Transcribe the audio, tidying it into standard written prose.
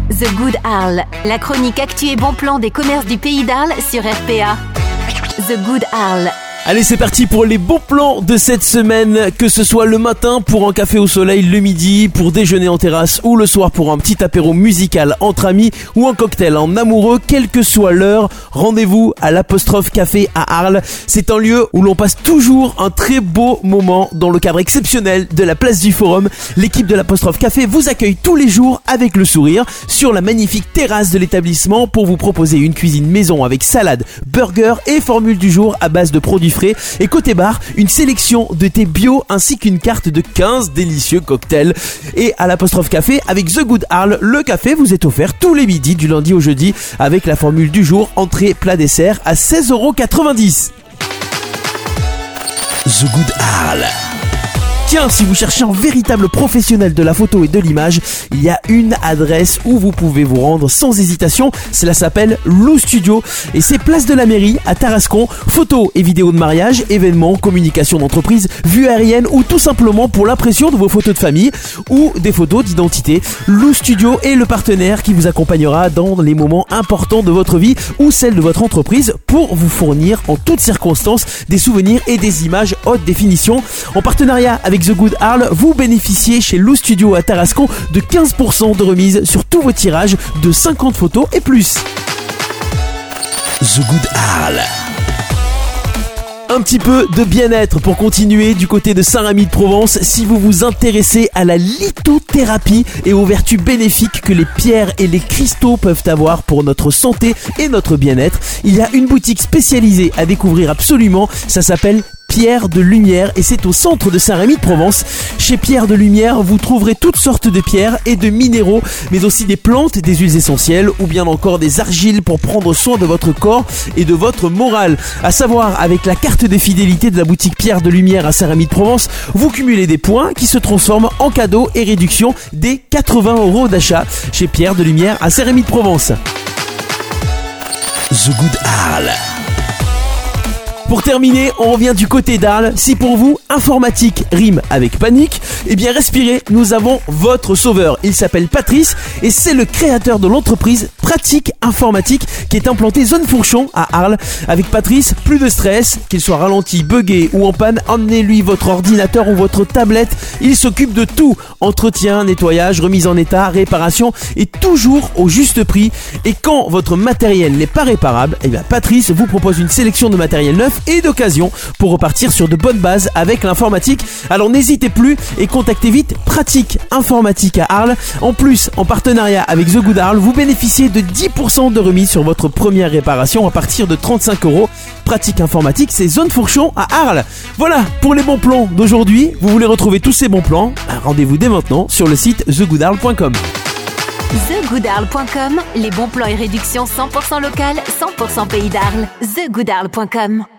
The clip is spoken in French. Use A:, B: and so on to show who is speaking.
A: The Good Arles, la chronique actu et bon plan des commerces du pays d'Arles sur RPA. The Good Arles.
B: Allez, c'est parti pour les bons plans de cette semaine, que ce soit le matin pour un café au soleil, le midi pour déjeuner en terrasse ou le soir pour un petit apéro musical entre amis ou un cocktail en amoureux, quelle que soit l'heure, rendez-vous à l'Apostrophe Café à Arles. C'est un lieu où l'on passe toujours un très beau moment dans le cadre exceptionnel de la place du Forum. L'équipe de l'Apostrophe Café vous accueille tous les jours avec le sourire sur la magnifique terrasse de l'établissement pour vous proposer une cuisine maison avec salade, burger et formule du jour à base de produits frais. Et côté bar, une sélection de thé bio ainsi qu'une carte de 15 délicieux cocktails. Et à l'Apostrophe Café, avec The Good Arles, le café vous est offert tous les midis du lundi au jeudi avec la formule du jour, entrée, plat, dessert à 16,90 €. The Good Arles. Tiens, si vous cherchez un véritable professionnel de la photo et de l'image, il y a une adresse où vous pouvez vous rendre sans hésitation. Cela s'appelle Lou Studio et c'est place de la mairie à Tarascon. Photos et vidéos de mariage, événements, communication d'entreprise, vues aériennes ou tout simplement pour l'impression de vos photos de famille ou des photos d'identité. Lou Studio est le partenaire qui vous accompagnera dans les moments importants de votre vie ou celle de votre entreprise pour vous fournir en toutes circonstances des souvenirs et des images haute définition. En partenariat avec The Good Arles, vous bénéficiez chez Lou Studio à Tarascon de 15% de remise sur tous vos tirages de 50 photos et plus. The Good Arles. Un petit peu de bien-être pour continuer du côté de Saint-Rémy-de-Provence. Si vous vous intéressez à la lithothérapie et aux vertus bénéfiques que les pierres et les cristaux peuvent avoir pour notre santé et notre bien-être, il y a une boutique spécialisée à découvrir absolument. Ça s'appelle Pierre de Lumière et c'est au centre de Saint-Rémy-de-Provence. Chez Pierre de Lumière, vous trouverez toutes sortes de pierres et de minéraux, mais aussi des plantes, des huiles essentielles ou bien encore des argiles pour prendre soin de votre corps et de votre morale. À savoir, avec la carte de fidélité de la boutique Pierre de Lumière à Saint-Rémy-de-Provence, vous cumulez des points qui se transforment en cadeaux et réductions dès 80 € d'achat chez Pierre de Lumière à Saint-Rémy-de-Provence. The Good Arles. Pour terminer, on revient du côté d'Arles. Si pour vous, informatique rime avec panique, eh bien respirez, nous avons votre sauveur. Il s'appelle Patrice et c'est le créateur de l'entreprise Pratique Informatique qui est implantée zone Fourchon à Arles. Avec Patrice, plus de stress, qu'il soit ralenti, buggé ou en panne, emmenez-lui votre ordinateur ou votre tablette. Il s'occupe de tout. Entretien, nettoyage, remise en état, réparation et toujours au juste prix. Et quand votre matériel n'est pas réparable, eh bien Patrice vous propose une sélection de matériel neuf et d'occasion pour repartir sur de bonnes bases avec l'informatique. Alors n'hésitez plus et contactez vite Pratique Informatique à Arles. En plus, en partenariat avec The Good Arles, vous bénéficiez de 10% de remise sur votre première réparation à partir de 35 €. Pratique Informatique, c'est zone Fourchon à Arles. Voilà pour les bons plans d'aujourd'hui. Vous voulez retrouver tous ces bons plans? Rendez-vous dès maintenant sur le site thegoodarles.com.
A: TheGoodArles.com, les bons plans et réductions 100% locales, 100% pays d'Arles. TheGoodArles.com.